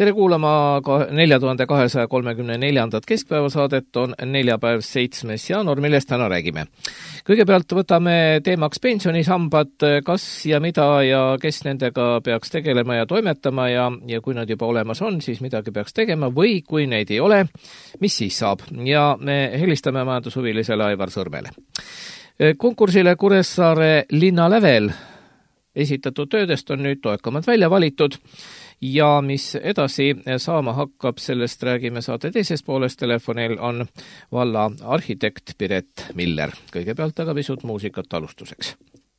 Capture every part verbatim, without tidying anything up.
tere kuulama neli tuhat kaheksasada kolmekümne neli keskpäevasaadet, on neljapäev seitsmes jaanuar, millest täna räägime. Kõigepealt võtame teemaks pensionisambad, kas ja mida ja kes nendega peaks tegelema ja toimetama ja, ja kui nad juba olemas on, siis midagi peaks tegema või kui neid ei ole, mis siis saab. Ja me helistame majandushuvilisele Aivar Sõrmele. Konkursile Kuressaare linnalävel esitatud töödest on nüüd toekamad välja valitud ja mis edasi saama hakkab, sellest räägime saate teises pooles. Telefonil on valla arhitekt Piret Miller. Kõigepealt aga pisut muusikat alustuseks.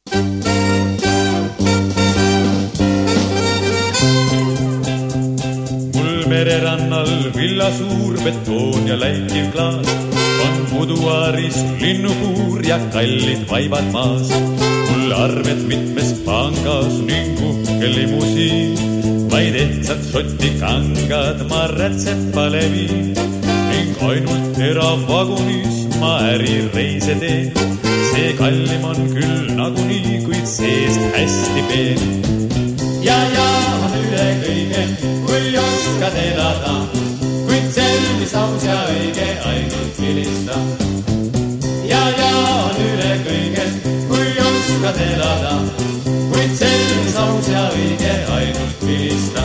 Mul mererannal villa suur betoon ja läikiv klaas, on buduaaris linnupuur ja kallid vaibad maas. Mul arved mitmes pangas ning uhke limusiin, vaid ehtsad šotti kangad ma rätsepale viin. Ning ainult eravagunis ma ärireise teen, see kallim on küll nagunii, kuid seest hästi peen. Ja ja on üle kõige, kui oskad elada, kuid selvis aus ja õige ainult vilista. Ja ja on üle kõige, kui oskad elada, kuid selvis aus ja õige ainult vilista.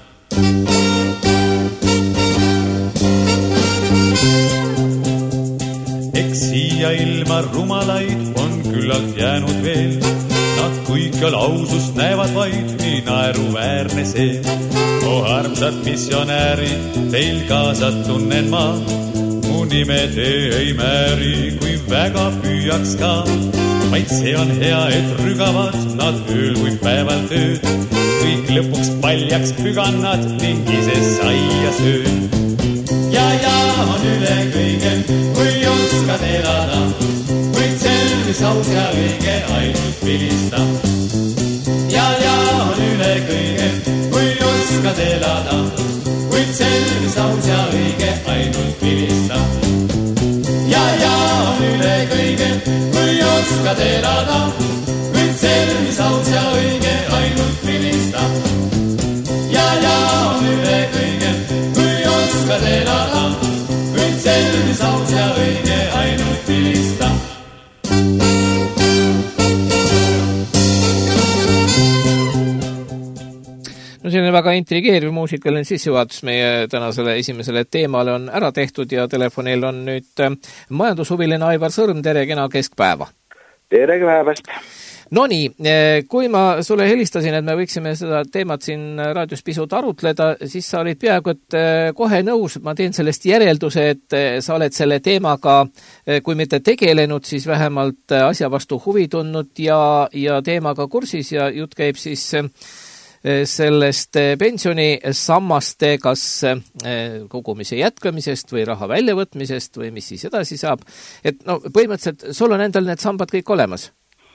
Eks siia ilma rumalaid on küllalt jäänud veel, nad kõikjal ausust näevad vaid, nii naeruväärne see. O armsad missionäärid, teil kaasad tunnen ma, mu nime te ei määri, kui väga püüaks ka. Vaid see on hea, et rügavad nad ööl kui päeval tööd, kõik lõpuks paljaks pügannad ning ise saia sööd. Ja ja on üle kõige, kui oskad elada, kuid selvis aus ja õige ainult vilista. Ja ja on üle kõige, kui oskad elada, kuid selvis aus ja õige ainult vilista. Ja ja on üle kõige, kui oskad elada, kuid selvis aus ja õige ainult vilista. Ja ja on üle kõige, kui oskad elada, kuid selvis aus ja õige ainult vilista. No selline väga intrigeeriv muusikaline sissejuhatus meie tänasele esimesele teemale on ära tehtud ja telefonil on nüüd majandushuviline Aivar Sõrm, tere kena keskpäeva. Tere päevast. No nii, kui ma sulle helistasin, et me võiksime seda teemat siin raadios pisut arutleda, siis sa olid peaaegu et kohe nõus. Ma teen sellest järelduse, et sa oled selle teemaga, kui mitte tegelenud, siis vähemalt asja vastu huvi tundnud ja, ja teemaga kursis ja jutt käib siis sellest pensionisammaste kas kogumise jätkamisest või raha väljavõtmisest või mis siis edasi saab. Et no põhimõtteliselt sul on endal need sambad kõik olemas?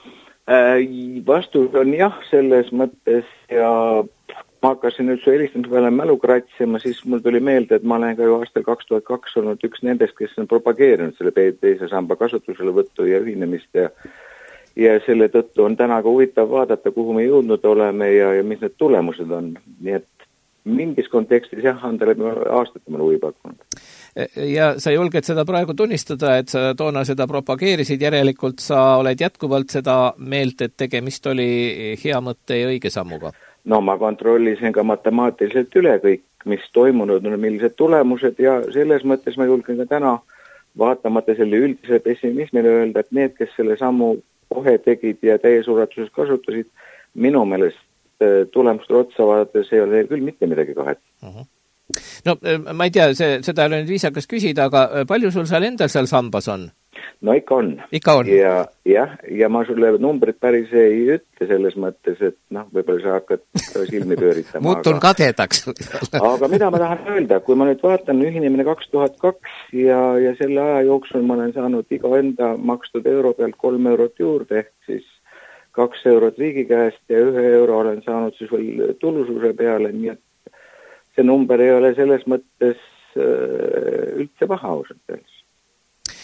Vastus on jah, selles mõttes ja ma hakkasin nüüd su helistamise peale mälu kratsima, siis mul tuli meelde, et ma olen ka ju aastal kaks tuhat kaks olnud üks nendest, kes on propageerinud selle teise samba kasutusele võttu ja ühinemist ja ja selle tõttu on täna ka huvitav vaadata, kuhu me jõudnud oleme ja, ja mis need tulemused on. Nii et mingis kontekstis jah, on talle aastate mul huvi pakkunud. Ja sa julged seda praegu tunnistada, et sa toona seda propageerisid, järelikult sa oled jätkuvalt seda meelt, et tegemist oli hea mõtte ja õige sammuga? No ma kontrollisin ka matemaatiliselt üle kõik, mis toimunud on, millised tulemused ja selles mõttes ma julgen ka täna vaatamata selle üldise pessimismile öelda, et need, kes selle sammu kohe tegid ja täies ulatuses kasutasid, minu meelest tulemustel otsa vaadates ei ole küll mitte midagi kahet. Uh-huh. No ma ei tea, see, seda ei ole nüüd viisakas küsida, aga palju sul seal endal seal sambas on? No ikka on. Ikka on. Ja, ja, ja ma sulle numbrid päris ei ütle selles mõttes, et noh, võib-olla sa hakkad silmi pööritama. Muutun aga kadedaks. Aga mida ma tahan öelda, kui ma nüüd vaatan ühinemine kaks tuhat kaks ja, ja selle aja jooksul ma olen saanud iga enda makstud euro pealt kolm eurot juurde, ehk siis kaks eurot riigi käest ja ühe euro olen saanud siis veel tulususe peale, nii et see number ei ole selles mõttes üldse paha ausalt öeldes.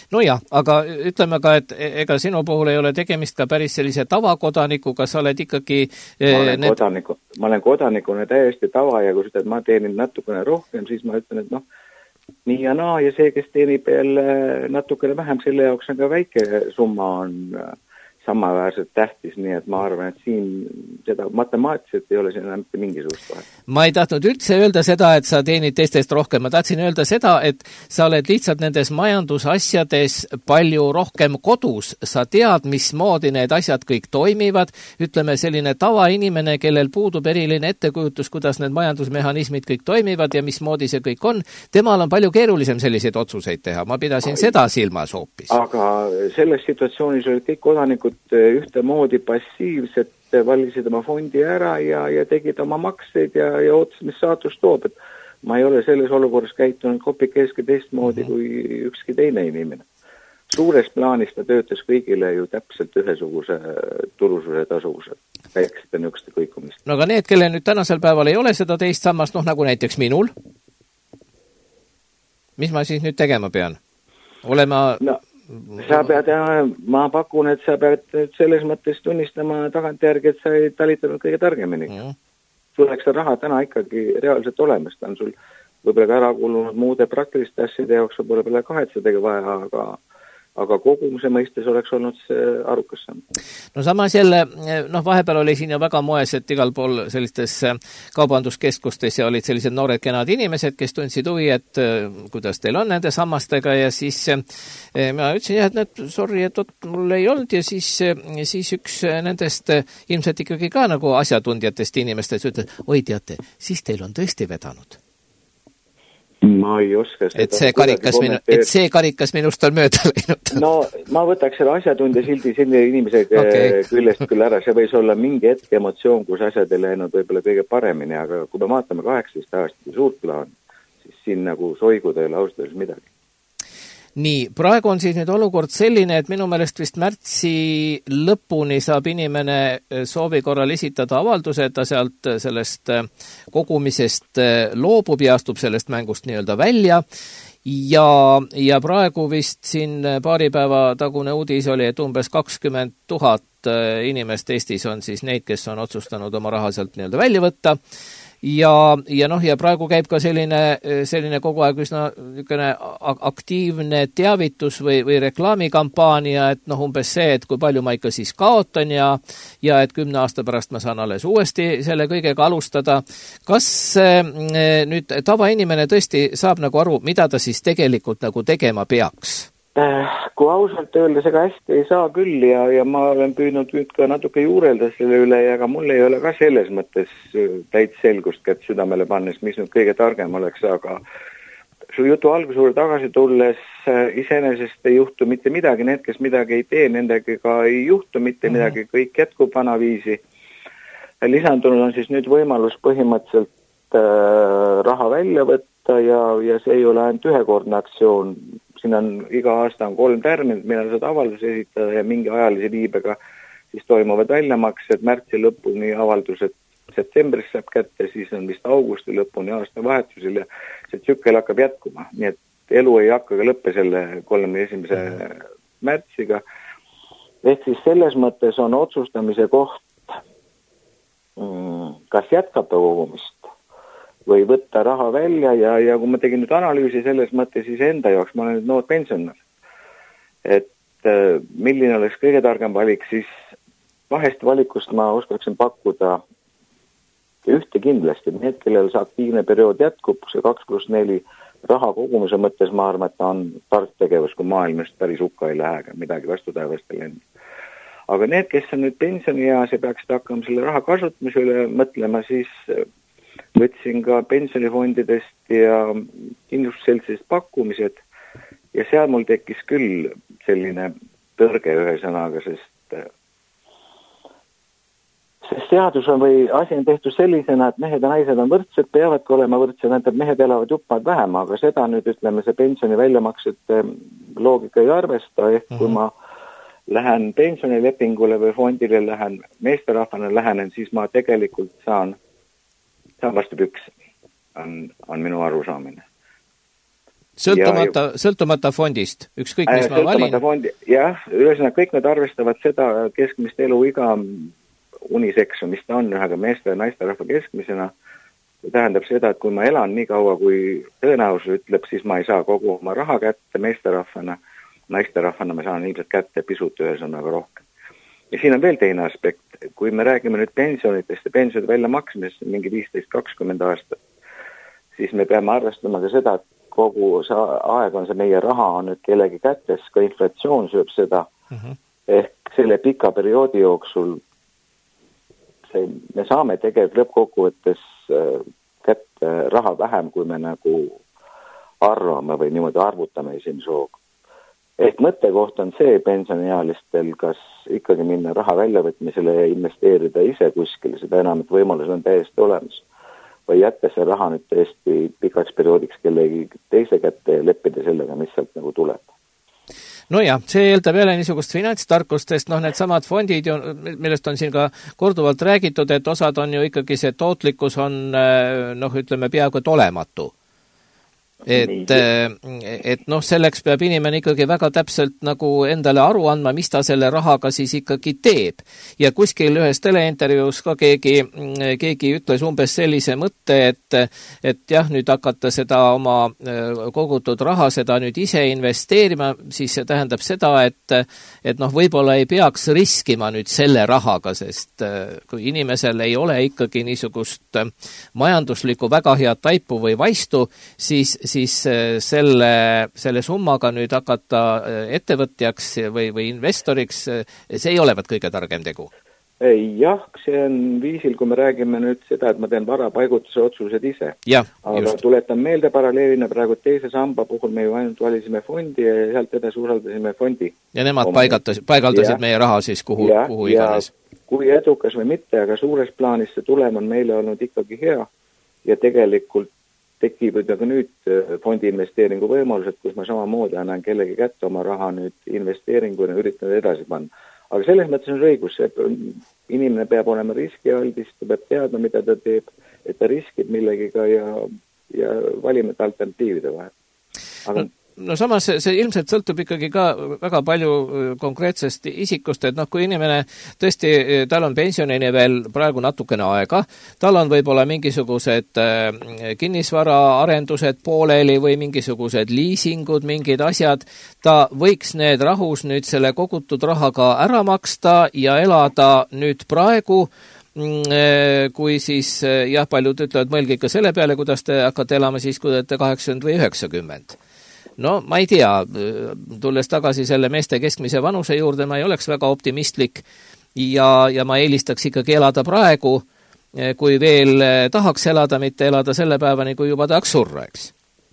no jah, aga ütleme ka, et ega sinu puhul ei ole tegemist ka päris sellise tavakodanikuga, sa oled ikkagi ma olen, need... kodaniku, ma olen kodanikuna täiesti tava ja kui sa ütled, ma teenin natukene rohkem, siis ma ütlen, et noh, nii ja naa ja see, kes teenib jälle natukene vähem, selle jaoks on ka väike summa on samaväärselt tähtis, nii et ma arvan, et siin seda matemaatiliselt ei ole siin enam mingisugust vahet. Ma ei tahtnud üldse öelda seda, et sa teenid teistest rohkem. Ma tahtsin öelda seda, et sa oled lihtsalt nendes majandusasjades palju rohkem kodus. Sa tead, mismoodi need asjad kõik toimivad. Ütleme, selline tavainimene, kellel puudub eriline ettekujutus, kuidas need majandusmehhanismid kõik toimivad ja mismoodi see kõik on. Temal on palju keerulisem selliseid otsuseid teha. Ma pidasin Ai, seda silmas hoopis. Aga selles situatsioonis olid kõik kodanikud ühtemoodi passiivselt, valisid oma fondi ära ja, ja tegid oma makseid ja, ja ootas, mis saatus toob. Et ma ei ole selles olukorras käitunud kopikeeski teistmoodi mm-hmm. kui ükski teine inimene. Suures plaanis ta töötas kõigile ju täpselt ühesuguse tulususe tasuvuse, väiksete nükste kõikumist. No aga need, kelle nüüd tänasel päeval ei ole seda teist sammast, noh nagu näiteks minul, mis ma siis nüüd tegema pean? Olema... No. Sa pead, ma pakun, et sa pead selles mõttes tunnistama tagantjärgi, et sa ei talitanud kõige targemini. Mm. Sul oleks raha täna ikkagi reaalselt olemas. Ta on sul võib-olla ka ära kuulunud muude praktiliste asjade jaoks, võib-olla kahetsedega vaja, aga, aga kogumuse mõistes oleks olnud see arukas samm. No samas jälle, noh vahepeal oli siin ju väga moes, et igal pool sellistes kaubanduskeskustes ja olid sellised noored kenad inimesed, kes tundsid huvi, et kuidas teil on nende sammastega ja siis ma ütlesin jah, et need, sorry, et ot, mul ei olnud ja siis, siis üks nendest ilmselt ikkagi ka nagu asjatundjatest inimestest ütles, oi teate, siis teil on tõesti vedanud. Ma ei oska seda et see karikas, minu, et see karikas minust on mööda läinud. No ma võtaks selle asjatundja sildi selle inimese okay. küljest küll ära, see võis olla mingi hetk emotsioon, kus asjad ei läinud võib-olla kõige paremini, aga kui me vaatame kaheksateist aastat suurt plaan, siis siin nagu soiguda ei ole austada midagi. Nii, praegu on siis nüüd olukord selline, et minu meelest vist märtsi lõpuni saab inimene soovi korral esitada avalduse, et ta sealt sellest kogumisest loobub ja astub sellest mängust nii-öelda välja. Ja, ja praegu vist siin paari päeva tagune uudis oli, et umbes kakskümmend tuhat inimest Eestis on siis neid, kes on otsustanud oma raha sealt nii-öelda välja võtta. Ja, ja noh, ja praegu käib ka selline, selline kogu aeg üsna aktiivne teavitus või, või reklaamikampaania, et noh, umbes see, et kui palju ma ikka siis kaotan ja, ja et kümne aasta pärast ma saan alles uuesti selle kõigega alustada. Kas nüüd tavainimene tõesti saab nagu aru, mida ta siis tegelikult nagu tegema peaks? Kui ausalt öelda, see ka hästi ei saa küll ja, ja ma olen püüdnud nüüd ka natuke juurelda selle üle ja ka mul ei ole ka selles mõttes täit selgust, et südamele pannes, mis nüüd kõige targem oleks, aga su jutu algusjuurde tagasi tulles iseenesest ei juhtu mitte midagi, need, kes midagi ei tee, nendega ka ei juhtu mitte midagi, kõik jätkub vanaviisi. Lisandunud on siis nüüd võimalus põhimõtteliselt äh, raha välja võtta ja, ja see ei ole ainult ühekordne aktsioon. Siin on iga aasta on kolm tärminit, millal saad avalduse esitada ja mingi ajalise viibega siis toimuvad väljamaksed märtsi lõpuni, avaldused septembris saab kätte, siis on vist augusti lõpuni aasta vahetusel ja see tsükkel hakkab jätkuma. Nii et elu ei hakka ka lõppe selle kolmekümne esimese märtsiga. Ehk siis selles mõttes on otsustamise koht, kas jätkab kogumist või võtta raha välja ja, ja kui ma tegin nüüd analüüsi selles mõttes siis enda jaoks, ma olen nüüd noor pensionär, et äh, milline oleks kõige targem valik, siis vahest valikust ma oskaksin pakkuda ühte kindlasti, need, kellel see aktiivne periood jätkub, see kaks pluss neli raha kogumise mõttes, ma arvan, et ta on tark tegevus, kui maailmast päris hukka ei lähe, midagi vastu taevast ei lendu. Aga need, kes on nüüd pensionieas ja peaksid hakkama selle raha kasutamise üle mõtlema, siis võtsin ka pensionifondidest ja kindlustusseltsist pakkumised ja seal mul tekkis küll selline tõrge ühe sõnaga, sest, sest seadus on või asi on tehtud sellisena, et mehed ja naised on võrdsed, peavadki olema võrdsed, et mehed elavad juppad vähem, aga seda nüüd ütleme, see pensioni väljamaksete loogika ei arvesta, ehk kui ma lähen pensionilepingule või fondile lähen, meesterahvana lähenen, siis ma tegelikult saan saan vastu püks, on, on minu arusaamine. Sõltumata, ja, sõltumata fondist, ükskõik mis ma valin. Fondi, jah, ülesõnaga kõik nad arvestavad seda keskmist eluiga uniseksu, mis ta on ühega meeste ja naiste rahva keskmisena. See tähendab seda, et kui ma elan nii kaua, kui tõenäosus ütleb, siis ma ei saa kogu oma raha kätte meeste rahvana, naiste rahvana ma saan ilmselt kätte pisut ühesõnaga rohkem. Ja siin on veel teine aspekt, kui me räägime nüüd pensionitest ja pensionide välja maksmisest mingi viisteist kakskümmend aastat, siis me peame arvestama ka seda, et kogu see aeg on see meie raha on nüüd kellegi kätes, ka inflatsioon sööb seda, uh-huh. ehk selle pika perioodi jooksul see, me saame tegelikult lõppkokkuvõttes kätte raha vähem, kui me nagu arvame või niimoodi arvutame esimese hooga. Ehk mõttekoht on see pensioniealistel, kas ikkagi minna raha väljavõtmisele ja investeerida ise kuskile, seda enam, et võimalus on täiesti olemas. Või jätta see raha nüüd tõesti pikaks perioodiks kellegi teise kätte ja leppida sellega, mis sealt nagu tuleb. No jah, see eeldab jälle niisugust finantstarkust, sest noh, need samad fondid, millest on siin ka korduvalt räägitud, et osad on ju ikkagi see tootlikkus on, noh, ütleme peaaegu et olematu. Et, et noh, selleks peab inimene ikkagi väga täpselt nagu endale aru andma, mis ta selle rahaga siis ikkagi teeb. Ja kuskil ühes teleintervjuus ka keegi, keegi ütles umbes sellise mõtte, et, et jah, nüüd hakata seda oma kogutud raha, seda nüüd ise investeerima, siis see tähendab seda, et, et noh, võib-olla ei peaks riskima nüüd selle rahaga, sest kui inimesel ei ole ikkagi niisugust majanduslikku väga head taipu või vaistu, siis siis selle, selle summaga nüüd hakata ettevõtjaks või, või investoriks, see ei olevat kõige targem tegu. Jah, see on viisil, kui me räägime nüüd seda, et ma teen varapaigutuse otsused ise. Ja, aga just. Tuletan meelde paralleelina praegu teise samba puhul me ju ainult valisime fondi ja sealt edasi usaldasime fondi. Ja nemad paigaldasid, paigaldasid ja. Meie raha siis kuhu, ja, kuhu iganes. Kui edukas või mitte, aga suures plaanis see tulem on meile olnud ikkagi hea ja tegelikult tekib aga nüüd fondi investeeringu võimalused, kus ma samamoodi annan kellegi kätte oma raha nüüd investeeringuna üritan edasi panna. Aga selles mõttes on õigus, et inimene peab olema riskialdis, ta peab teadma, mida ta teeb, et ta riskib millegiga ja, ja valime alternatiivide vahel. Aga no. No samas see, see ilmselt sõltub ikkagi ka väga palju konkreetsest isikust, et noh, kui inimene tõesti, tal on pensionini veel praegu natukene aega, tal on võib-olla mingisugused kinnisvaraarendused pooleli või mingisugused liisingud, mingid asjad, ta võiks need rahus nüüd selle kogutud rahaga ära maksta ja elada nüüd praegu, kui siis jah, paljud ütlevad, mõelge ikka selle peale, kuidas te hakkate elama siis, kui olete kaheksakümmend või üheksakümmend. No ma ei tea, tulles tagasi selle meeste keskmise vanuse juurde, ma ei oleks väga optimistlik ja, ja ma eelistaks ikkagi elada praegu, kui veel tahaks elada, mitte elada selle päevani, kui juba tahaks surra, eks?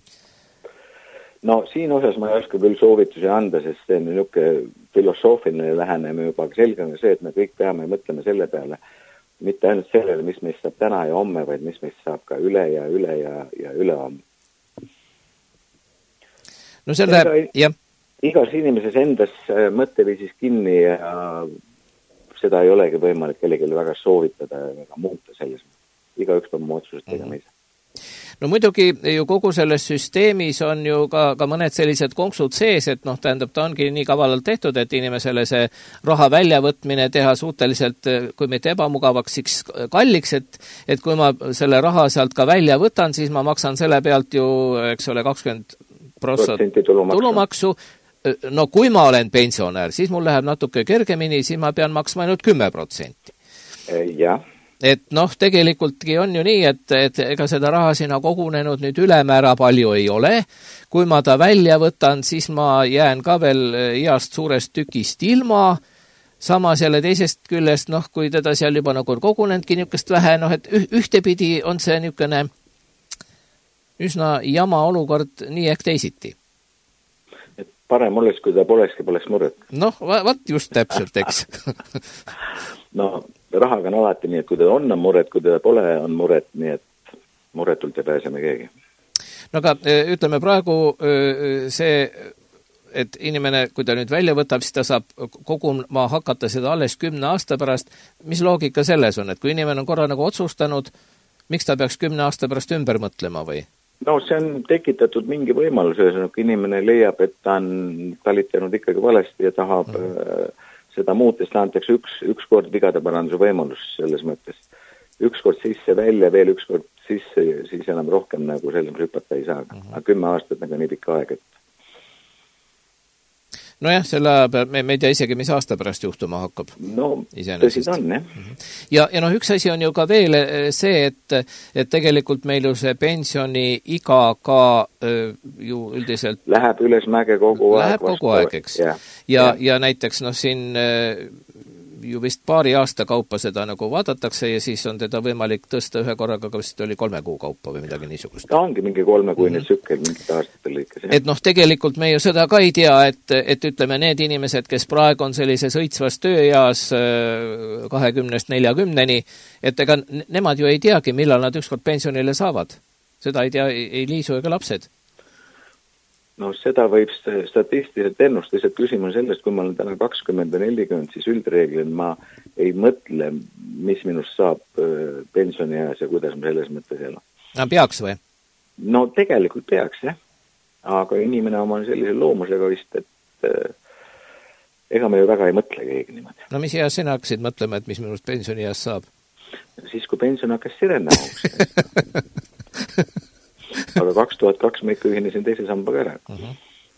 No siin osas ma ei oska küll soovitusi anda, sest see on niisugune filosoofiline läheneme juba, aga selge on see, et me kõik peame mõtlema selle peale, mitte ainult sellele, mis meist saab täna ja homme, vaid mis meist saab ka üle ja üle ja, ja üle homme. No selle, jah. Igas inimeses endas mõtteviisis kinni ja seda ei olegi võimalik kellelegi väga soovitada ja väga muuta selles. Igaüks peab oma otsused tegema ise. No muidugi ju kogu selles süsteemis on ju ka, ka mõned sellised konksud sees, et noh, tähendab, ta ongi nii kavalalt tehtud, et inimesele see raha väljavõtmine teha suhteliselt, kui mitte ebamugavaks, siis kalliks, et, et kui ma selle raha sealt ka välja võtan, siis ma maksan selle pealt ju, eks ole, kakskümmend protsenti tulumaksu. tulumaksu. No kui ma olen pensionär, siis mul läheb natuke kergemini, siis ma pean maksma ainult kümme protsenti. Jah. Et noh, tegelikultki on ju nii, et, et ega seda raha sinna kogunenud nüüd ülemäära palju ei ole. Kui ma ta välja võtan, siis ma jään ka veel heast suurest tükist ilma. Samas jälle teisest küljest, noh, kui teda seal juba nagu kogunenudki niisugust vähe, noh, et ühtepidi on see niisugune üsna jama olukord nii ehk teisiti. Et parem oleks, kui ta polekski, poleks muret. Noh, vaat just täpselt, eks. No, rahaga on alati nii, et kui ta on, on muret, kui ta pole, on muret, nii et muretult ei pääseme keegi. No aga ütleme praegu see, et inimene, kui ta nüüd välja võtab, siis ta saab koguma hakata seda alles kümne aasta pärast. Mis loogika selles on, et kui inimene on korra nagu otsustanud, miks ta peaks kümne aasta pärast ümber mõtlema või? No see on tekitatud mingi võimalus, kui inimene leiab, et ta on talitanud ikkagi valesti ja tahab mm. äh, seda muutes, antakse üks, üks kord vigade paranduse võimalus selles mõttes. Üks kord sisse välja, veel üks kord sisse ja siis enam rohkem nagu selles hüpata ei saa. Mm -hmm. Aga kümme aastat nagu nii pikka aeg, et nojah, selle peal me, me ei tea isegi, mis aasta pärast juhtuma hakkab. No, tõsid on, jah. Ja, ja noh, üks asi on ju ka veel see, et, et tegelikult meil ju see pensioni iga ka ju üldiselt läheb üles mäge kogu läheb aeg. Läheb kogu aeg, eks. Ja, ja, ja. ja näiteks noh, siin ju vist paari aasta kaupa seda nagu vaadatakse ja siis on teda võimalik tõsta ühe korraga, aga vist oli kolme kuu kaupa või midagi niisugust. Ta ongi mingi kolmekuine mm -hmm. tsükkel mingite aastate lõikes. Et noh, tegelikult me ju seda ka ei tea, et, et ütleme need inimesed, kes praegu on sellises õitsvas tööeas kahekümnest neljakümneni, et ega nemad ju ei teagi, millal nad ükskord pensionile saavad. Seda ei tea ei liisu ega lapsed. No seda võib statistiliselt ennustada, et küsimus sellest, kui ma olen täna kakskümmend või nelikümmend, siis üldreeglin ma ei mõtle, mis minust saab pensionieas ja kuidas ma selles mõttes elan. No peaks või? No tegelikult peaks, jah. Aga inimene oma sellise loomusega vist, et ega me ju väga ei mõtle keegi niimoodi. No mis eas sina hakkasid mõtlema, et mis minust pensionieas saab? Siis, kui pension hakkas sirenema. Aga kaks tuhat kaks ma ikka ühinesin teise sambaga ära. Uh-huh.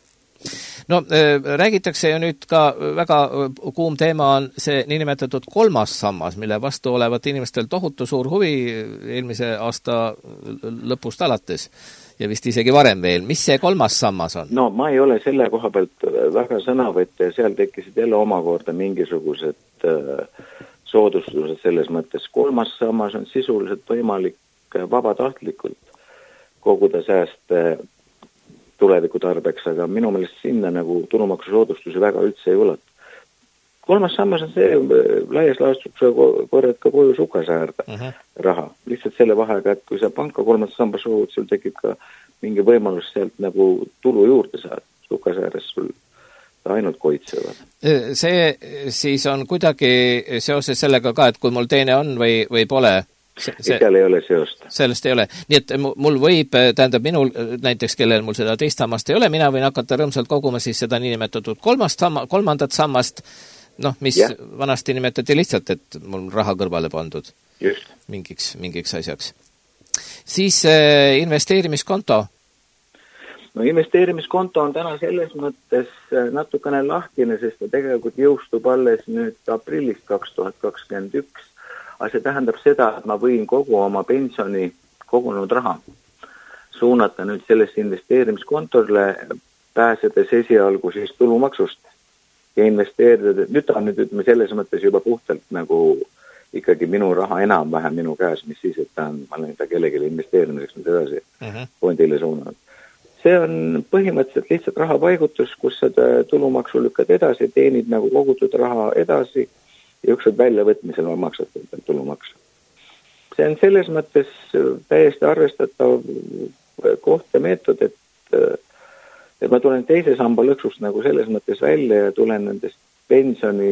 No räägitakse ju nüüd ka väga kuum teema on see niinimetatud kolmas sammas, mille vastu olevat inimestel tohutu suur huvi eelmise aasta lõpust alates ja vist isegi varem veel. Mis see kolmas sammas on? No ma ei ole selle koha pealt väga sõnavõtte ja seal tekkisid jälle omakorda mingisugused soodustused selles mõttes. Kolmas sammas on sisuliselt võimalik vabatahtlikult koguda sääste tuleviku tarbeks, aga minu meelest sinna nagu tulumaksusoodustusi väga üldse ei ulat. Kolmas sammas on see laias laastuse korjad ka koju sukasäärda uh-huh. raha. Lihtsalt selle vahega, et kui sa panka kolmas sambas soovud, sul tekib ka mingi võimalus sealt nagu tulu juurde saada. Sukasääres sul ainult koitsevad. See siis on kuidagi seoses sellega ka, et kui mul teine on või, või pole See, see, seal ei ole seost. Sellest ei ole. Nii et mul võib, tähendab minul näiteks, kellel mul seda teist sammast ei ole, mina võin hakata rõõmsalt koguma siis seda niinimetatud kolmast samma, kolmandat sammast, noh, mis ja. vanasti nimetati lihtsalt, et mul raha kõrvale pandud. Just. Mingiks, mingiks asjaks. Siis äh, investeerimiskonto. No investeerimiskonto on täna selles mõttes natukene lahtine, sest ta tegelikult jõustub alles nüüd aprillist kaks tuhat kakskümmend üks. Aga see tähendab seda, et ma võin kogu oma pensioni kogunud raha suunata nüüd sellesse investeerimiskontole, pääsedes esialgu siis tulumaksust ja investeerida. Nüüd ta on nüüd, ütleme, selles mõttes juba puhtalt nagu ikkagi minu raha enam-vähem minu käes, mis siis, et ta on, ma olen ta kellelegi investeerimiseks nüüd edasi uh-huh. fondile suunanud. See on põhimõtteliselt lihtsalt raha paigutus, kus seda tulumaksu lükkad edasi, teenid nagu kogutud raha edasi ja ükskord väljavõtmisel ma maksad tulumaksu. See on selles mõttes täiesti arvestatav koht ja meetod, et, et ma tulen teise samba lõksust nagu selles mõttes välja ja tulen nendest pensioni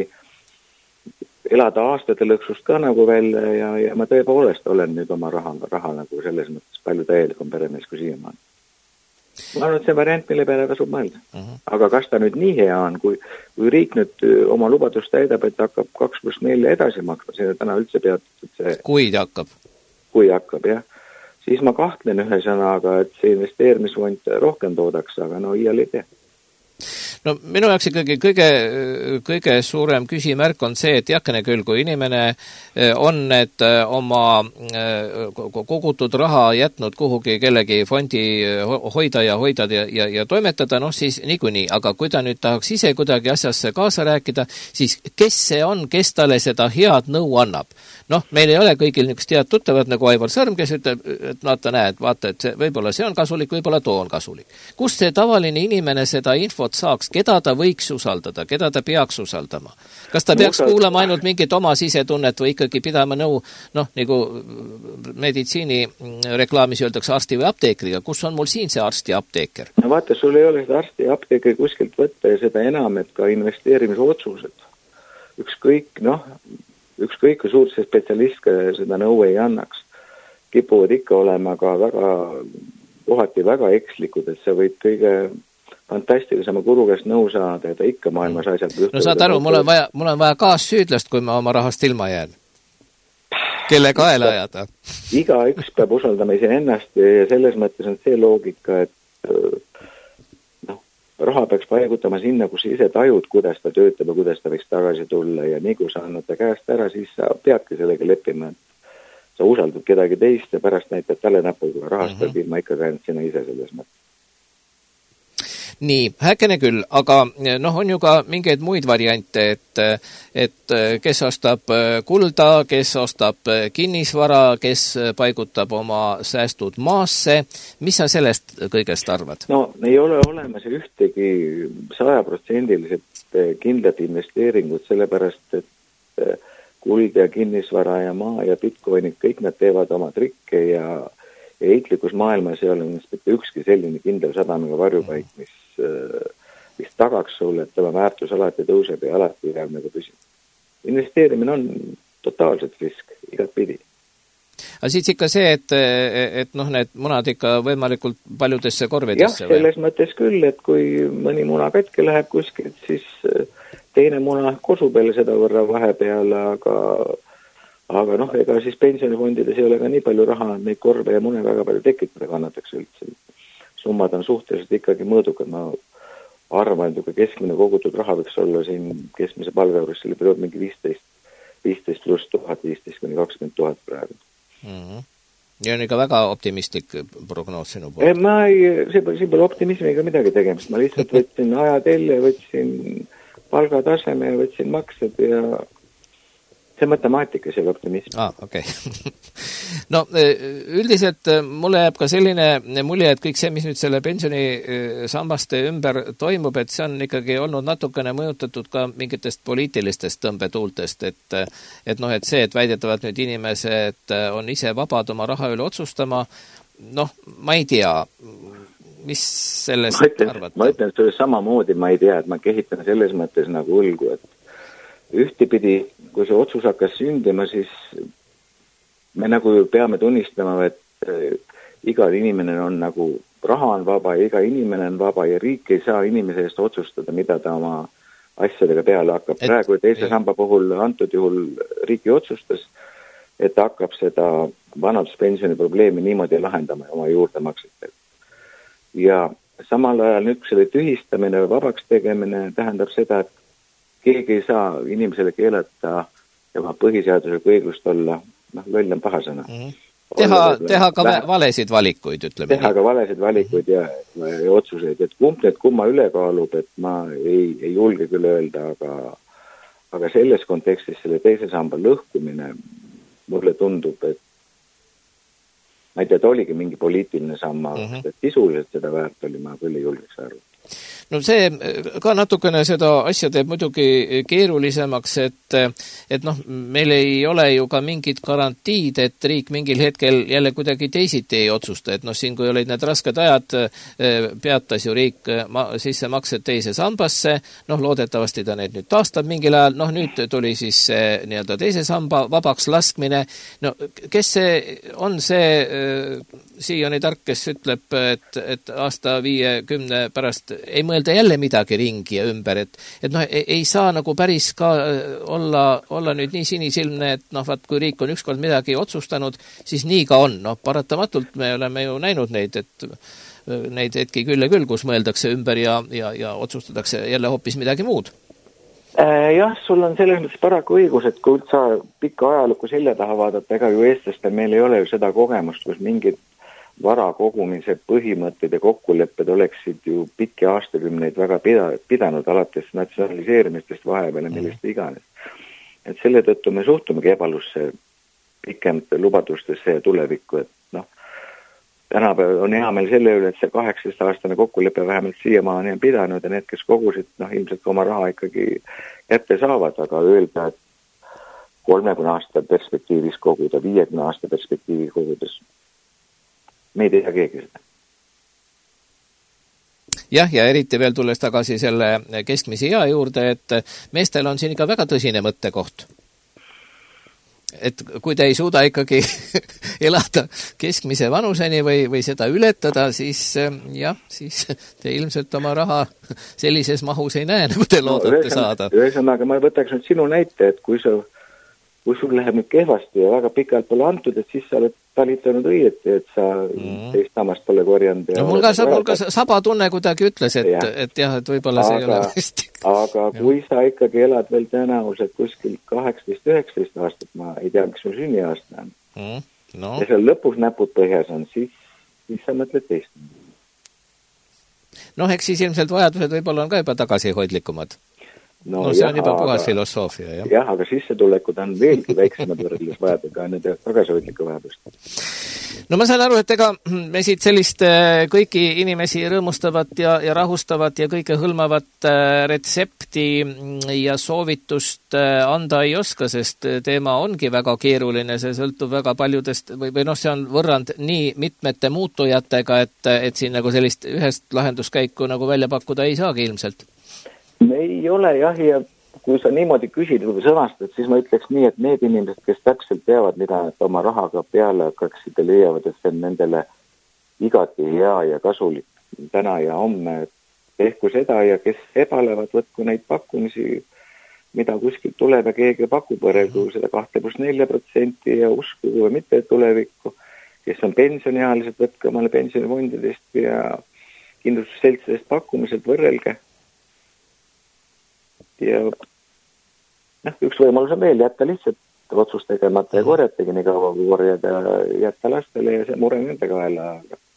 elada aastate lõksust ka nagu välja ja, ja ma tõepoolest olen nüüd oma raha, raha nagu selles mõttes palju täielikum peremees kui siiamaani. Ma arvan, et see variant, mille peale tasub mõelda. Uh-huh. Aga kas ta nüüd nii hea on, kui, kui riik nüüd oma lubadust täidab, et hakkab kaks pluss nelja edasi maksma, see täna üldse peatud see... Kui ta hakkab? Kui hakkab, jah. Siis ma kahtlen ühe sõnaga, et see investeerimisfond rohkem toodaks, aga no iial ei tea. No minu jaoks ikkagi kõige, kõige suurem küsimärk on see, et jakene küll, kui inimene on need oma kogutud raha jätnud kuhugi kellegi fondi hoida ja hoida ja, ja, ja toimetada, noh siis niikuinii, aga kui ta nüüd tahaks ise kuidagi asjasse kaasa rääkida, siis kes see on, kes talle seda head nõu annab? Noh, meil ei ole kõigil niisugust head tuttavad nagu Aivar Sõrm, kes ütleb, et vaata, näed, vaata, et see, võib-olla see on kasulik, võib-olla too on kasulik. Kust see tavaline inimene seda infot saaks? Keda ta võiks usaldada, keda ta peaks usaldama? Kas ta peaks kuulama ainult mingit oma sisetunnet või ikkagi pidama nõu, noh, nagu meditsiini reklaamis öeldakse arsti või apteekriga, kus on mul siin see arsti ja apteeker? No vaata, sul ei ole seda arsti ja apteekri kuskilt võtta ja seda enam, et ka investeerimisotsused. Ükskõik, noh, ükskõik kui suurt see spetsialist seda nõu ei annaks. Kipuvad ikka olema ka väga kohati väga ekslikud, et sa võid kõige fantastilisema guru käest nõu saada ja ta ikka maailmas asjad no saad aru, mul on vaja, mul on vaja kaassüüdlast, kui ma oma rahast ilma jään. Kelle kaela ajada? Iga üks peab usaldama iseennast ja selles mõttes on see loogika, et noh, raha peaks paigutama sinna, kus ise tajud, kuidas ta töötab ja kuidas ta võiks tagasi tulla ja nii kui sa annad ta käest ära, siis sa peadki sellega leppima, et sa usaldad kedagi teist ja pärast näitad talle näpuga rahast peab mm -hmm. ilma ikkagi ainult sina ise selles mõttes. Nii, häkene küll, aga noh, on ju ka mingeid muid variante, et, et kes ostab kulda, kes ostab kinnisvara, kes paigutab oma säästud maasse. Mis sa sellest kõigest arvad? No, ei ole olemas ühtegi sajaprotsendiliselt kindlat investeeringut, sellepärast, et kuld ja kinnisvara ja maa ja bitcoinid, kõik nad teevad oma trikke ja ja heitlikus maailmas ei ole mitte ükski selline kindel sadamiga varjupaik, mis, mis tagaks sulle, et tema väärtus alati tõuseb ja alati jääb nagu püsib. Investeerimine on totaalselt risk, igat pidi. Aga siis ikka see, et, et noh, need munad ikka võimalikult paljudesse korvidesse? Jah, selles või? Mõttes küll, et kui mõni muna katki läheb kuskilt, siis teine muna kosub veel seda võrra vahepeale, aga aga noh, ega siis pensionifondides ei ole ka nii palju raha, et neid korve ja mune väga palju tekitada kannatakse üldse. Summad on suhteliselt ikkagi mõõdukad. Ma arvan, et keskmine kogutud raha võiks olla siin keskmise palgajuures selle periood mingi viisteist, viisteist pluss tuhat, viisteist kuni kakskümmend tuhat praegu. Mm-hmm. Ja on ikka väga optimistlik prognoos sinu poolt. Ma ei, see pole optimismiga midagi tegemist. Ma lihtsalt võtsin ajatelje, võtsin palgataseme ja võtsin maksed ja see matemaatika, see optimism. Ah, okei. Okay. No üldiselt mulle jääb ka selline mulje, et kõik see, mis nüüd selle pensionisambaste ümber toimub, et see on ikkagi olnud natukene mõjutatud ka mingitest poliitilistest tõmbetuultest, et, et noh, et see, et väidetavad nüüd inimesed on ise vabad oma raha üle otsustama, noh, ma ei tea, mis sellest ma ütlen, arvata? Ma ütlen, et see samamoodi ma ei tea, et ma kehitan selles mõttes nagu õlgu, et ühtepidi, kui see otsus hakkas sündima, siis me nagu peame tunnistama, et igal inimene on nagu, raha on vaba ja iga inimene on vaba ja riik ei saa inimese eest otsustada, mida ta oma asjadega peale hakkab. Et, praegu teise samba puhul antud juhul riiki otsustas, et ta hakkab seda vanaduspensioni probleemi niimoodi lahendama oma juurdemaksetega. Ja samal ajal nüüd selle tühistamine või vabaks tegemine tähendab seda, et keegi ei saa inimesele keelata ja põhiseadusega õigust olla, noh, loll on paha sõna. Mm-hmm. Teha, teha ka vähe, valesid valikuid, ütleme. Teha nii. Ka valesid valikuid ja, ja otsuseid, et kumb need kumma üle kaalub, et ma ei, ei julge küll öelda, aga, aga selles kontekstis selle teise samba lõhkumine mulle tundub, et ma ei tea, et oligi mingi poliitiline samm, mm-hmm. et sisuliselt seda väärt oli, ma küll ei julgeks arvata. No see ka natukene seda asja teeb muidugi keerulisemaks, et, et noh, meil ei ole ju ka mingid garantiid, et riik mingil hetkel jälle kuidagi teisiti ei otsusta, et noh, siin kui olid need rasked ajad, peatas ju riik sisse maksed teise sambasse, noh, loodetavasti ta need nüüd taastab mingil ajal, noh, nüüd tuli siis nii-öelda teise samba vabaks laskmine, no kes see on see Sioni tark, kes ütleb, et, et aasta viie kümne pärast ei mõelda jälle midagi ringi ja ümber, et, et noh, ei, ei saa nagu päris ka olla, olla nüüd nii sinisilmne, et noh, vaat kui riik on ükskord midagi otsustanud, siis nii ka on. Noh, paratamatult me oleme ju näinud neid, et neid hetki küll ja küll, kus mõeldakse ümber ja, ja, ja otsustatakse jälle hoopis midagi muud. Jah, sul on selles mõttes paraku õigus, et kui üldse pikka ajalukku selja taha vaadata, ega ju eestlastel meil ei ole ju seda kogemust, kus mingid vara kogumise põhimõtted ja kokkulepped oleksid ju pikki aastakümneid väga pida, pidanud alates natsionaliseerimistest vahepeale, millest iganes. Et selle tõttu me suhtumegi ebalusse pikemate lubadustesse ja tulevikku, et noh, tänapäev on hea meil selle üle, et see kaheksateist aastane kokkulepe vähemalt siiamaani on pidanud ja need, kes kogusid, noh, ilmselt oma raha ikkagi kätte saavad, aga öelda, et kolmekümne aasta perspektiivis koguda, viiekümne aasta perspektiivi kogudes, me ei tea keegi seda. Jah, ja eriti veel tulles tagasi selle keskmise ea juurde, et meestel on siin ikka väga tõsine mõttekoht. et kui te ei suuda ikkagi elada keskmise vanuseni või, või seda ületada, siis jah, siis te ilmselt oma raha sellises mahus ei näe, nagu te loodate no, saada. Ühesõnaga, ma võtaks nüüd sinu näite, et kui, sa, kui sul läheb nüüd kehvasti ja väga pikalt pole antud, et siis sa oled talitanud õieti, et sa mm. teist sammast pole korjanud. No, mul ka, mul ka saba tunne kuidagi ütles, et jah, et, jah, et võib-olla see aga, ei ole hästi. Aga kui sa ikkagi elad veel tõenäoliselt kuskil kaheksateist üheksateist aastat, ma ei tea, mis sul sünniaasta on. Mm. No. Ja seal lõpus näpud põhjas on, siis, siis sa mõtled teist. Noh, eks siis ilmselt vajadused võib-olla on ka juba tagasihoidlikumad. No, no see jah, on juba puhas aga, filosoofia, jah. Jah, aga sissetulekud on veelgi väiksemad võrreldes vajadega nende tagasihoidlike vajadust. No ma saan aru, et ega me siit sellist kõiki inimesi rõõmustavat ja, ja rahustavat ja kõike hõlmavat retsepti ja soovitust anda ei oska, sest teema ongi väga keeruline, see sõltub väga paljudest või, või noh, see on võrrand nii mitmete muutujatega, et, et siin nagu sellist ühest lahenduskäiku nagu välja pakkuda ei saagi ilmselt. Me ei ole jah, ja kui sa niimoodi küsid või sõnastad, siis ma ütleks nii, et need inimesed, kes täpselt teavad, mida nad oma rahaga peale hakkaksid ja leiavad, et see on nendele igati hea ja kasulik täna ja homme, tehku seda ja kes ebalevad, võtku neid pakkumisi, mida kuskilt tuleb ja keegi pakub võrrelgu seda kahte pluss nelja protsenti ja uskugu või mitte tulevikku, kes on pensioniealised, võtke omale pensionifondidest ja kindlustusseltsidest pakkumised võrrelge. Ja noh, üks võimalus on veel jätta lihtsalt otsust tegemata ja korjategi nii kaua kui korjad ja jätta lastele ja see mure nende kaela.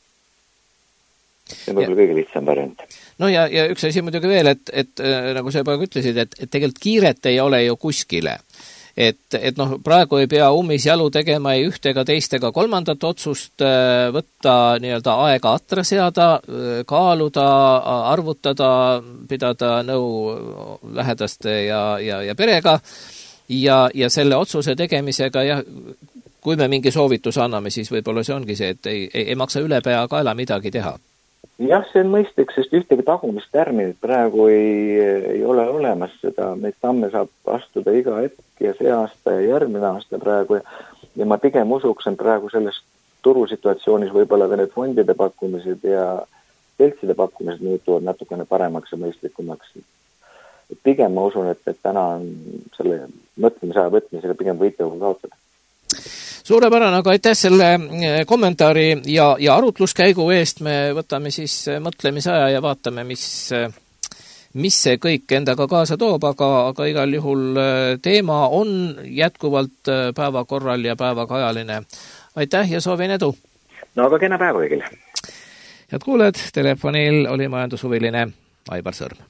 See on võib-olla kõige lihtsam variant. No ja, ja üks asi muidugi veel, et, et nagu sa juba ütlesid, et, et tegelikult kiiret ei ole ju kuskile. Et, et noh, praegu ei pea ummis jalu tegema ei ühte ega teist ega kolmandat otsust, võtta nii-öelda aega atra seada, kaaluda, arvutada, pidada nõu lähedaste ja, ja, ja perega ja, ja selle otsuse tegemisega ja kui me mingi soovituse anname, siis võib-olla see ongi see, et ei, ei, ei maksa üle pea kaela midagi teha. Jah, see on mõistlik, sest ühtegi tagumist tärminit praegu ei, ei ole olemas seda, neid samme saab astuda iga hetk ja see aasta ja järgmine aasta praegu ja, ja ma pigem usuks, et praegu selles turusituatsioonis võib-olla ka need fondide pakkumised ja seltside pakkumised muutuvad natukene paremaks ja mõistlikumaks. Pigem ma usun, et, et täna on selle mõtlemisaja võtmisega pigem võite kui kaotada. Suurepärane, aga aitäh selle kommentaari ja, ja arutluskäigu eest. Me võtame siis mõtlemisaja ja vaatame, mis, mis see kõik endaga kaasa toob, aga, aga igal juhul teema on jätkuvalt päevakorral ja päevakajaline. Aitäh ja soovin edu! No aga kena päeva kõigile! Head kuuled, telefonil oli majandushuviline Aivar Sõrm.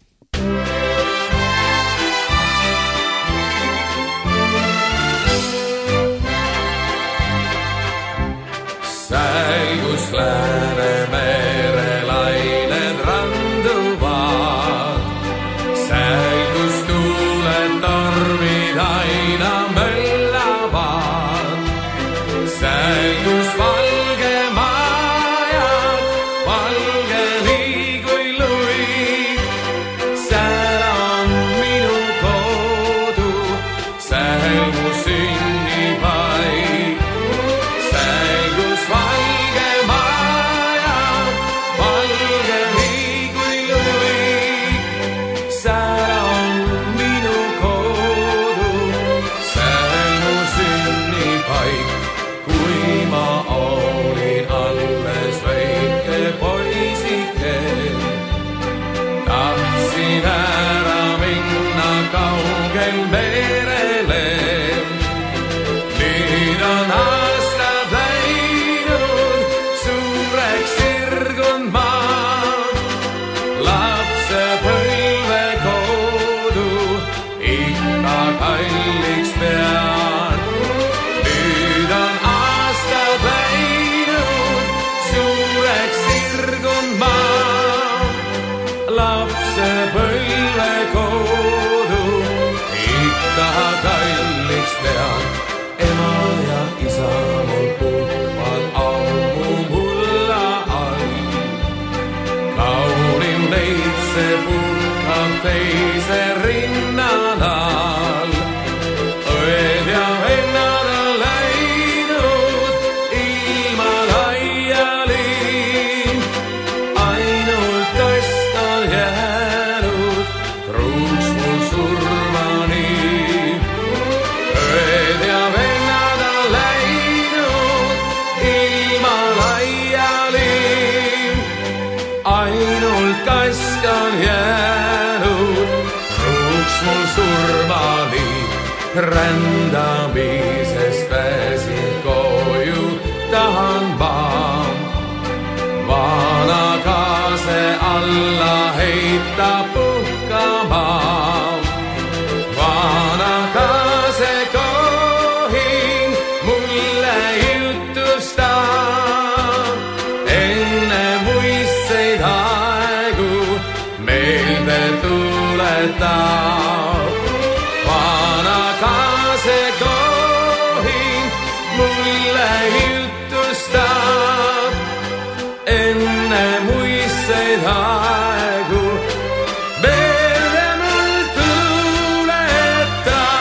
Säigus Läänemere lained randuvad, säigus tuuled tormid aina möllavad, säigus valge majad, valge nii kui lui, seal on minu kodu, seal mu sünnipaik, säigus valge maja, valge nii kui lui, seal on minu kodu, seal rändamisest väsin koju tahan vaan. Vana kaase alla heita puhkamaan. Vana kaase kohin mulle jutustaa. Enne muisteid aegu meelde tuletaa. Vana kaase kohin mulle jutustaa. Enne muisteid aegu meelde mul tuletaa.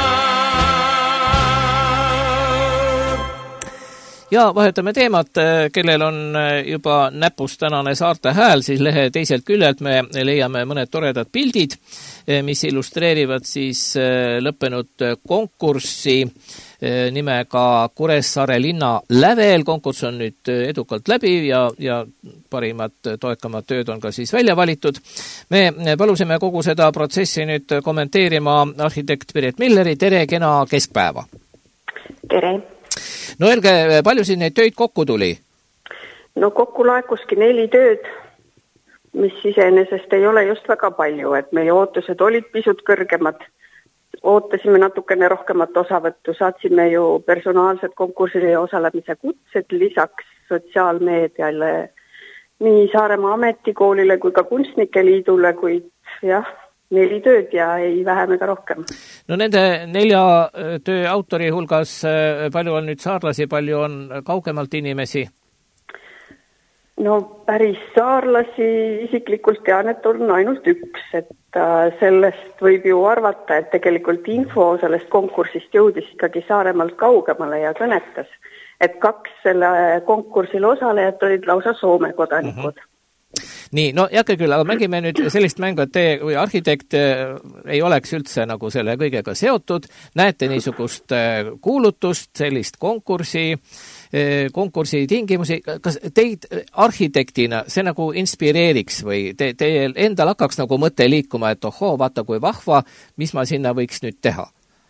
Ja vahetame teemat, kellel on juba näpus tänane Saarte Hääl, siis lehe teiselt küljelt me leiame mõned toredad pildid, mis illustreerivad siis lõppenud konkurssi nimega Kuressaare linna lävel. Konkurss on nüüd edukalt läbi ja, ja parimad toekamad tööd on ka siis välja valitud. Me palusime kogu seda protsessi nüüd kommenteerima arhitekt Piret Milleri. Tere, kena keskpäeva! Tere! No öelge, palju siin neid tööd kokku tuli? No kokku laekuski neli tööd, mis iseenesest ei ole just väga palju, et meie ootused olid pisut kõrgemad. Ootasime natukene rohkemat osavõttu, saatsime ju personaalsed konkursile osalemise kutsed lisaks sotsiaalmeediale nii Saaremaa ametikoolile kui ka kunstnike liidule, kuid jah, neli tööd ja ei vähem ega rohkem. No nende nelja töö autori hulgas palju on nüüd saarlasi, palju on kaugemalt inimesi? No päris saarlasi isiklikult tean, et on ainult üks, et sellest võib ju arvata, et tegelikult info sellest konkursist jõudis ikkagi Saaremaalt kaugemale ja kõnetas, et kaks selle konkursil osalejat olid lausa Soome kodanikud. Uh-huh. Nii, no jäkke küll, aga mängime nüüd sellist mängu, et te või arhitekt ei oleks üldse nagu selle kõigega seotud, näete niisugust kuulutust, sellist konkursi, konkursi tingimusi, kas teid arhitektina see nagu inspireeriks või te, teil endal hakkaks nagu mõte liikuma, et ohoo, vaata kui vahva, mis ma sinna võiks nüüd teha?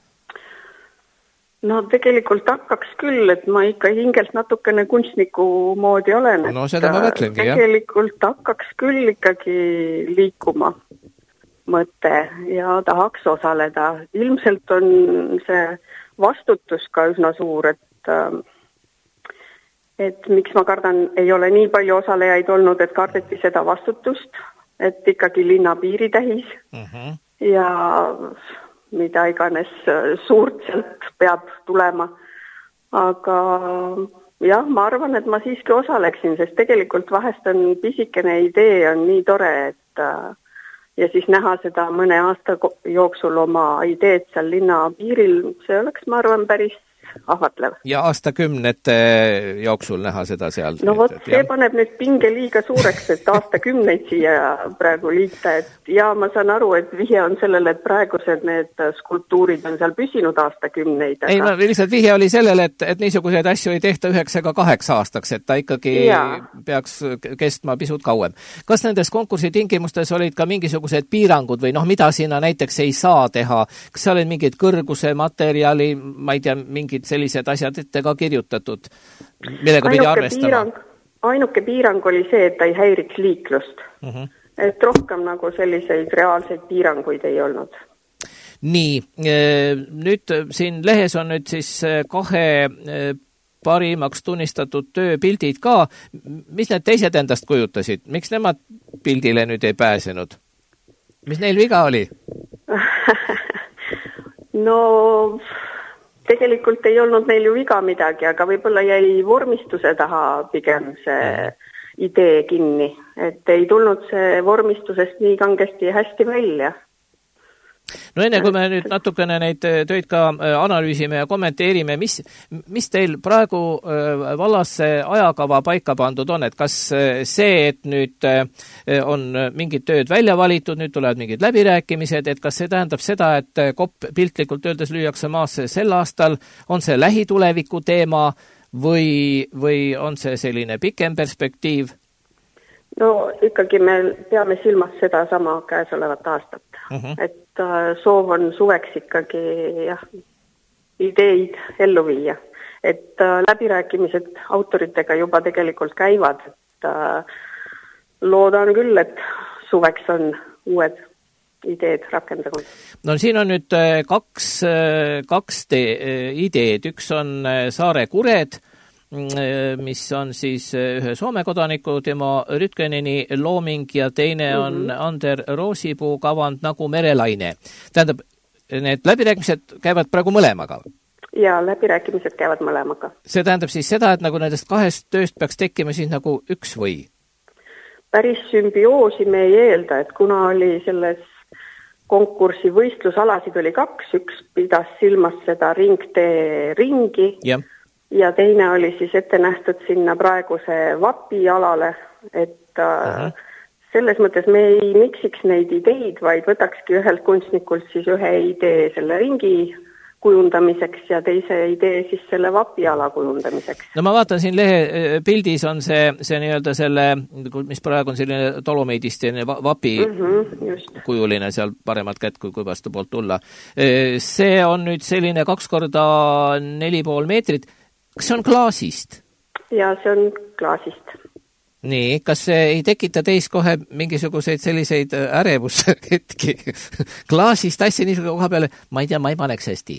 No tegelikult hakkaks küll, et ma ikka hingelt natukene kunstniku moodi olen. No seda ma mõtlengi, jah. Tegelikult hakkaks küll ikkagi liikuma mõte ja tahaks osaleda. Ilmselt on see vastutus ka üsna suur, et et miks ma kardan, ei ole nii palju osalejaid olnud, et kardeti seda vastutust, et ikkagi linna piiritähis uh-huh. ja mida iganes suurt sealt peab tulema. Aga jah, ma arvan, et ma siiski osaleksin, sest tegelikult vahest on pisikene idee on nii tore, et ja siis näha seda mõne aasta jooksul oma ideed seal linna piiril, see oleks, ma arvan, päris ahvatlev. Ja aastakümnete jooksul näha seda seal. No vot, see paneb nüüd pinge liiga suureks, et aastakümneid siia praegu liita, et ja ma saan aru, et vihje on sellele, et praegused need skulptuurid on seal püsinud aastakümneid. Aga... Ei, no lihtsalt vihje oli sellele, et, et niisuguseid asju ei tehta üheks ega kaheks aastaks, et ta ikkagi ja. peaks kestma pisut kauem. Kas nendes konkursi tingimustes olid ka mingisugused piirangud või noh, mida sinna näiteks ei saa teha? Kas seal oli mingid kõrguse materjali, ma ei tea, mingid sellised asjad ette ka kirjutatud, millega pidi arvestama? Piirang, ainuke piirang oli see, et ta ei häiriks liiklust. Uh-huh. Et rohkem nagu selliseid reaalseid piiranguid ei olnud. Nii, nüüd siin lehes on nüüd siis kahe parimaks tunnistatud tööpildid ka. Mis need teised endast kujutasid? Miks nemad pildile nüüd ei pääsenud? Mis neil viga oli? No... Tegelikult ei olnud neil ju viga midagi, aga võib-olla jäi vormistuse taha pigem see idee kinni, et ei tulnud see vormistusest nii kangesti hästi välja. No enne kui me nüüd natukene neid töid ka analüüsime ja kommenteerime, mis, mis teil praegu vallas ajakava paika pandud on, et kas see, et nüüd on mingid tööd välja valitud, nüüd tulevad mingid läbirääkimised, et kas see tähendab seda, et kopp piltlikult öeldes lüüakse maasse sel aastal, on see lähituleviku teema või, või on see selline pikem perspektiiv? No ikkagi me peame silmas seda sama käesolevat aastat, uh-huh. et soov on suveks ikkagi jah, ideid ellu viia. Et äh, läbirääkimised autoritega juba tegelikult käivad, et äh, loodan küll, et suveks on uued ideed rakendatud. No siin on nüüd kaks, kaks te, ideed. Üks on Saare kured, mis on siis ühe Soome kodaniku, tema Rytkeneni looming ja teine on mm-hmm. Ander Roosipuu kavand Nagu merelaine. Tähendab, need läbirääkimised käivad praegu mõlemaga? Ja läbirääkimised käivad mõlemaga. See tähendab siis seda, et nagu nendest kahest tööst peaks tekkima siis nagu üks või? Päris sümbioosi me ei eelda, et kuna oli selles konkursi võistlusalasid oli kaks, üks pidas silmas seda ringtee ringi ja. ja teine oli siis ette nähtud sinna praeguse vapi alale, et uh-huh. selles mõttes me ei miksiks neid ideid, vaid võtakski ühelt kunstnikult siis ühe idee selle ringi kujundamiseks ja teise idee siis selle vapiala kujundamiseks. No ma vaatan siin lehe pildis on see, see nii-öelda selle, mis praegu on selline dolomeidist vapi mm-hmm, kujuline seal paremat kätt, kui, kui vastu poolt tulla. See on nüüd selline kaks korda neli pool meetrit. Kas see on klaasist? Ja see on klaasist. Nii, kas see ei tekita teis kohe mingisuguseid selliseid ärevushetki? Klaasist asja niisugune koha peale, ma ei tea, ma ei paneks hästi.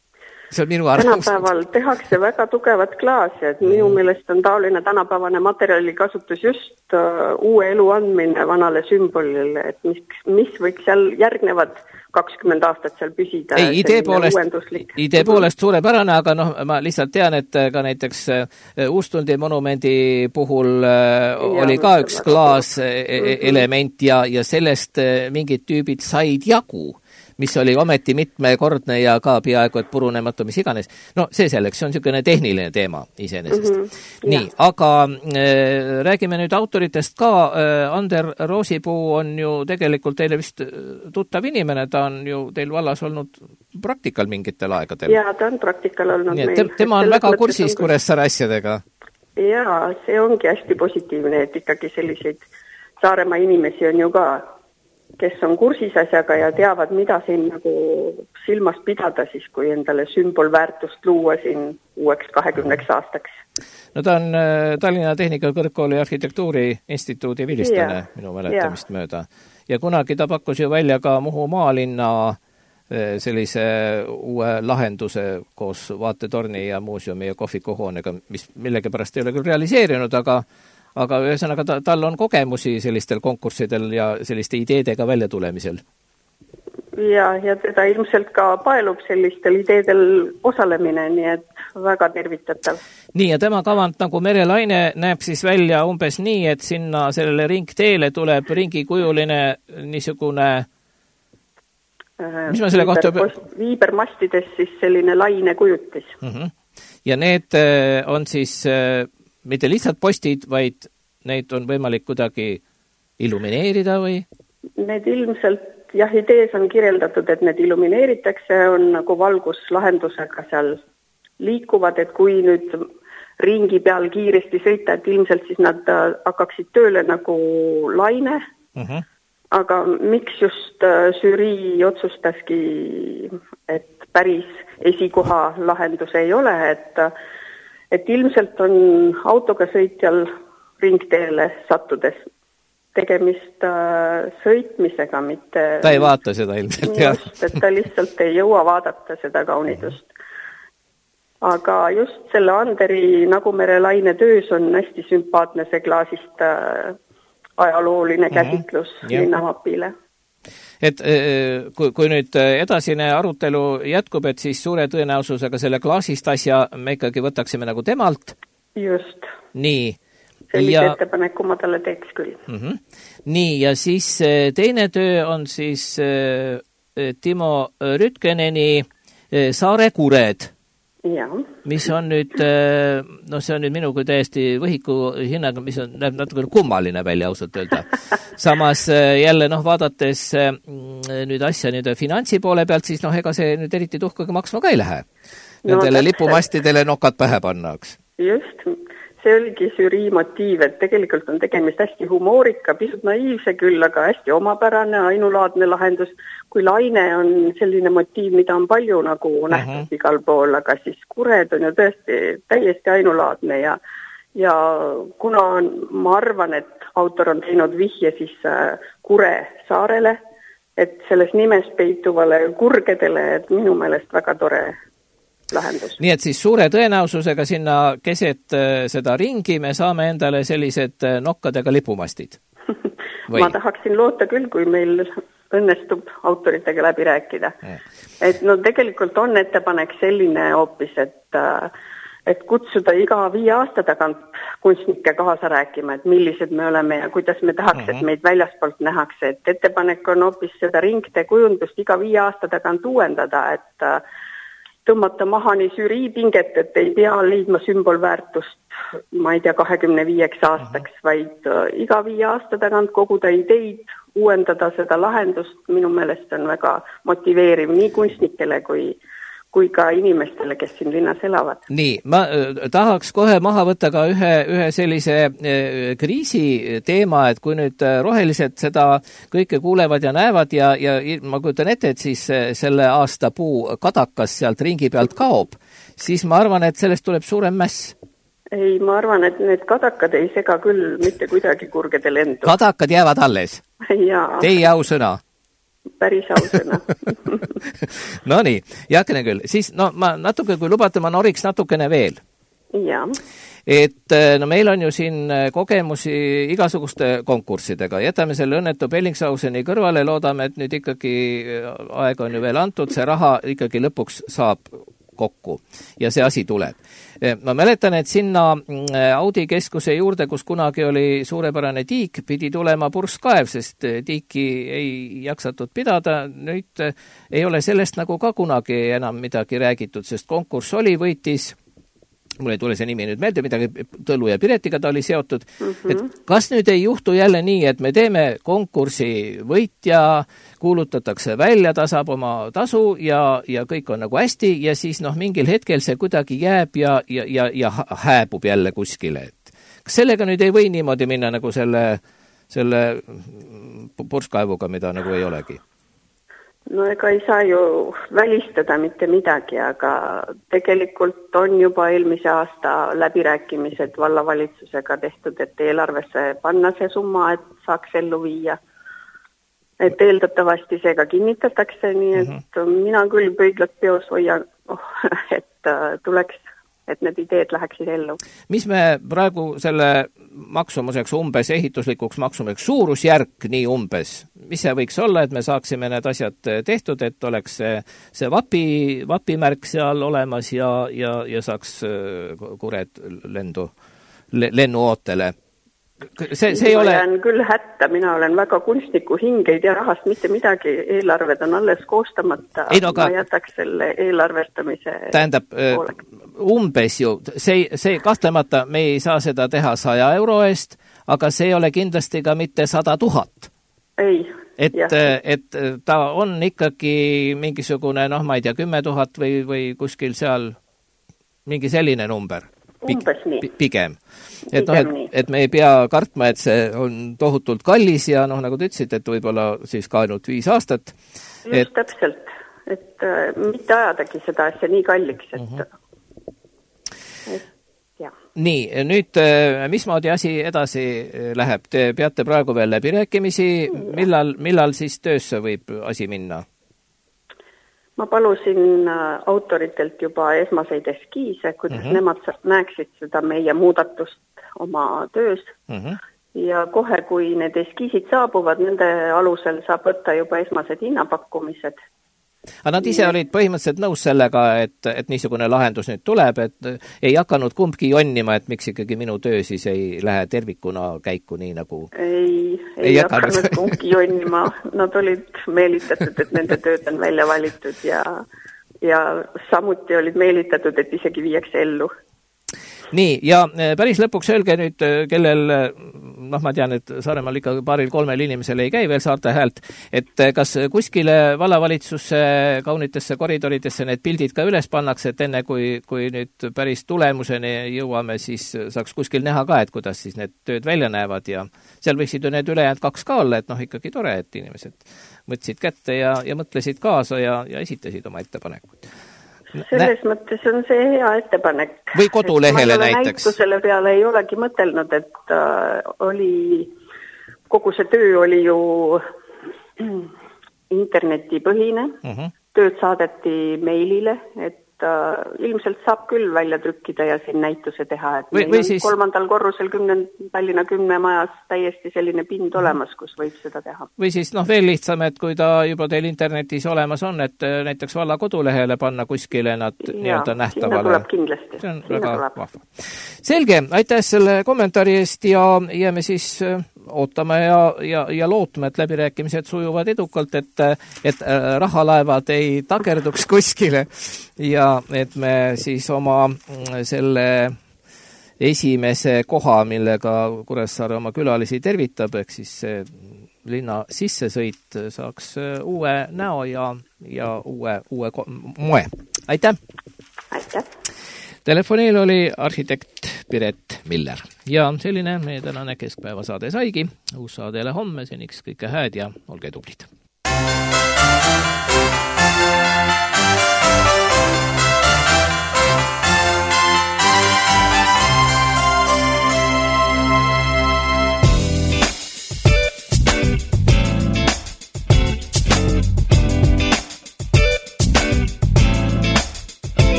See on minu arvamus. Tänapäeval tehakse väga tugevat klaasi, et minu meelest on taoline tänapäevane materjali kasutus just uh, uue elu andmine vanale sümbolile, et mis, mis võiks seal järgnevad kakskümmend aastat seal püsida. Ei, idee poolest, idee poolest suurepärane, aga noh, ma lihtsalt tean, et ka näiteks Uustundi monumendi puhul ja, oli ka üks klaas element ja, ja sellest mingid tüübid said jagu, mis oli ometi mitmekordne ja ka peaaegu, et purunematu, mis iganes. No see selleks, see on niisugune tehniline teema iseenesest. Mm-hmm. Nii, ja. Aga äh, räägime nüüd autoritest ka. Äh, Ander Roosipuu on ju tegelikult teile vist tuttav inimene, ta on ju teil vallas olnud praktikal mingitel aegadel. Ja, ta on praktikal olnud Nii, meil. Tema on väga kursis Kuressaare asjadega. Ja, see ongi hästi positiivne, et ikkagi selliseid Saaremaa inimesi on ju ka, kes on kursis asjaga ja teavad, mida siin nagu silmas pidada siis, kui endale sümbolväärtust luua siin uueks kahekümneks aastaks. No ta on Tallinna Tehnikakõrgkooli arhitektuuri instituudi vilistlane, minu mäletamist ja. mööda. Ja kunagi ta pakkus ju välja ka Muhu maalinna sellise uue lahenduse koos vaatetorni ja muuseumi ja kohvikuhoonega, mis millegi pärast ei ole küll realiseerinud, aga aga ühesõnaga ta, tal on kogemusi sellistel konkurssidel ja selliste ideedega välja tulemisel. Ja, ja teda ilmselt ka paelub sellistel ideedel osalemine, nii et väga tervitatav. Nii, ja tema kavand Nagu merelaine näeb siis välja umbes nii, et sinna sellele ringteele tuleb ringikujuline niisugune mis ma selle kohta... Viibermastides siis selline laine kujutis. Uh-huh. Ja need on siis mitte lihtsalt postid, vaid neid on võimalik kuidagi illumineerida või? Need ilmselt, jah, idees on kirjeldatud, et need illumineeritakse, on nagu valguslahendusega seal liikuvad, et kui nüüd ringi peal kiiresti sõita, et ilmselt siis nad hakkaksid tööle nagu laine, uh-huh. aga miks just žürii otsustaski, et päris esikoha lahendus ei ole, et et ilmselt on autoga sõitjal ringteele sattudes tegemist äh, sõitmisega, mitte... Ta ei vaata seda ilmselt, jah. Just, et ta lihtsalt ei jõua vaadata seda kaunidust. Aga just selle Anderi Nagu merelaine töös on hästi sümpaatne see klaasist äh, ajalooline käsitlus mm-hmm. linnamapile. Et kui, kui nüüd edasine arutelu jätkub, et siis suure tõenäosusega selle klaasist asja me ikkagi võtaksime nagu temalt. Just. Nii. Sellise ja... ettepaneku ma talle teeks küll. Mm-hmm. Nii, ja siis teine töö on siis Timo Rytkeneni Saare kured. Ja. Mis on nüüd, no see on nüüd minu kui täiesti võhiku hinnaga, mis on, näeb natuke kummaline välja ausalt öelda. Samas jälle noh, vaadates nüüd asja nüüd finantsi poole pealt, siis noh, ega see nüüd eriti tuhkaga maksma ka ei lähe. Nendele no, lipumastidele nokad pähe pannaks. Just, see oligi žürii motiiv, et tegelikult on tegemist hästi humoorika, pisut naiivse küll, aga hästi omapärane, ainulaadne lahendus. Kui laine on selline motiiv, mida on palju nagu nähtud uh-huh. igal pool, aga siis kured on ju tõesti täiesti ainulaadne ja, ja kuna on, ma arvan, et autor on teinud vihje siis Kure saarele, et selles nimes peituvale kurgedele, et minu meelest väga tore lahendus. Nii et siis suure tõenäosusega sinna keset seda ringi me saame endale sellised nokkadega lipumastid? Ma tahaksin loota küll, kui meil õnnestub autoritega läbi rääkida. Ja. Et no tegelikult on ettepanek selline hoopis, et, et kutsuda iga viie aasta tagant kunstnikke kaasa rääkima, et millised me oleme ja kuidas me tahaks, uh-huh. et meid väljaspoolt nähakse. Et ettepanek on hoopis seda ringte kujundust iga viie aasta tagant uuendada, et tõmmata maha nii žürii pinget, et ei pea liidma sümbolväärtust, ma ei tea, kahekümne viieks aastaks, uh-huh. vaid iga viie aasta tagant koguda ideid, uuendada seda lahendust, minu meelest on väga motiveeriv nii kunstnikele kui, kui ka inimestele, kes siin linnas elavad. Nii, ma tahaks kohe maha võtta ka ühe, ühe sellise kriisi teema, et kui nüüd rohelised seda kõike kuulevad ja näevad ja, ja ma kujutan ette, et siis selle aasta puu kadakas sealt ringi pealt kaob, siis ma arvan, et sellest tuleb suurem mäss. Ei, ma arvan, et need kadakad ei sega küll mitte kuidagi kurgede lendu. Kadakad jäävad alles? Jaa. Teie ausõna? Päris ausõna. No nii, jakene küll. Siis no, ma natuke, kui lubate, ma noriks natukene veel. Jaa. Et no meil on ju siin kogemusi igasuguste konkurssidega. Jätame selle õnnetu Bellingsauseni kõrvale, loodame, et nüüd ikkagi aeg on ju veel antud, see raha ikkagi lõpuks saab kokku ja see asi tuleb. Ma mäletan, et sinna Audi keskuse juurde, kus kunagi oli suurepärane tiik, pidi tulema purskkaev, sest tiiki ei jaksatud pidada. Nüüd ei ole sellest nagu ka kunagi enam midagi räägitud, sest konkurss oli, võitis, mul ei tule see nimi nüüd meelde, midagi Tõlu ja Piretiga ta oli seotud. Mm-hmm. Et kas nüüd ei juhtu jälle nii, et me teeme konkursi võitja, kuulutatakse välja, ta saab oma tasu ja, ja kõik on nagu hästi ja siis noh, mingil hetkel see kuidagi jääb ja, ja, ja, ja hääbub jälle kuskile. Et kas sellega nüüd ei või niimoodi minna nagu selle, selle purskkaevuga, mida nagu ei olegi? No ega ei saa ju välistada mitte midagi, aga tegelikult on juba eelmise aasta läbirääkimised vallavalitsusega tehtud, et eelarvesse panna see summa, et saaks ellu viia. Et eeldatavasti see ka kinnitatakse, nii et uh-huh. mina küll pöidlat peos hoian, oh, et tuleks, et need ideed läheksid ellu. Mis me praegu selle maksumuseks umbes, ehituslikuks maksumuseks, suurusjärk nii umbes, mis see võiks olla, et me saaksime need asjad tehtud, et oleks see, see vapi, vapimärk seal olemas ja, ja, ja saaks kured lendu, lennu ootele? See, see ei ole... Ma jään küll hätta, mina olen väga kunstniku hingeid ja rahast mitte midagi, eelarved on alles koostamata, ei, no, ka... ma jätaks selle eelarvestamise tähendab, pooleks. Umbes ju, see, see kahtlemata me ei saa seda teha saja euro eest, aga see ei ole kindlasti ka mitte sada tuhat. Ei, et, et ta on ikkagi mingisugune, noh, ma ei tea, kümme tuhat või, või kuskil seal mingi selline number. Pig, pigem. Et, no, et, et me ei pea kartma, et see on tohutult kallis ja noh, nagu te ütlesid, et võib-olla siis ka ainult viis aastat. Just et... täpselt, et äh, mitte ajadagi seda asja nii kalliks, et, uh-huh. et jah. Nii, nüüd mismoodi asi edasi läheb? Te peate praegu veel läbirääkimisi, millal, millal siis töösse võib asi minna? Ma palusin autoritelt juba esmaseid eskiise, kuidas uh-huh. nemad näeksid seda meie muudatust oma töös. Uh-huh. Ja kohe, kui need eskiisid saabuvad, nende alusel saab võtta juba esmased hinnapakkumised. Aga nad ise olid põhimõtteliselt nõus sellega, et, et niisugune lahendus nüüd tuleb, et ei hakanud kumbki jonnima, et miks ikkagi minu töö siis ei lähe tervikuna käiku nii nagu... Ei, ei, ei hakanud kumbki jonnima. Nad olid meelitatud, et nende tööd on välja valitud ja, ja samuti olid meelitatud, et isegi viiakse ellu. nii, ja päris lõpuks öelge nüüd, kellel, noh, ma tean, et Saaremaal ikka paaril kolmel inimesel ei käi veel saarte häält, et kas kuskile vallavalitsuse kaunitesse koridoridesse need pildid ka üles pannakse, et enne kui, kui nüüd päris tulemuseni jõuame, siis saaks kuskil näha ka, et kuidas siis need tööd välja näevad ja seal võiksid ju need ülejäänud kaks ka olla, et noh, ikkagi tore, et inimesed võtsid kätte ja, ja mõtlesid kaasa ja, ja esitasid oma ettepanekud. Selles Nä... mõttes on see hea ettepanek. Või kodulehele näiteks. Näitusele peale ei olegi mõtelnud, et äh, oli, kogu see töö oli ju internetipõhine. Uh-huh. Tööd saadeti meilile, et äh, ilmselt saab küll välja trükkida ja siin näituse teha, et või, meil või on siis... kolmandal korrusel kümne, Tallinna kümne majas täiesti selline pind olemas, kus võib seda teha. Või siis noh, veel lihtsam, et kui ta juba teil internetis olemas on, et näiteks valla kodulehele panna kuskile nad nii-öelda nähtavale. Sinna tuleb kindlasti. See on Sinna väga tuleb. Vahva. Selge, aitäh selle kommentaari eest ja jääme siis ootame ja, ja, ja lootme, et läbirääkimised sujuvad edukalt, et, et rahalaevad ei takerduks kuskile ja et me siis oma selle esimese koha, millega Kuressaare oma külalisi tervitab, ehk siis see linna sissesõit saaks uue näo ja, ja uue, uue moe. Aitäh! Aitäh! Telefoniil oli arhitekt Piret Miller ja selline meie tänane keskpäevasaade saigi. Uus saadele homme, seniks kõike hääd ja olge tublid!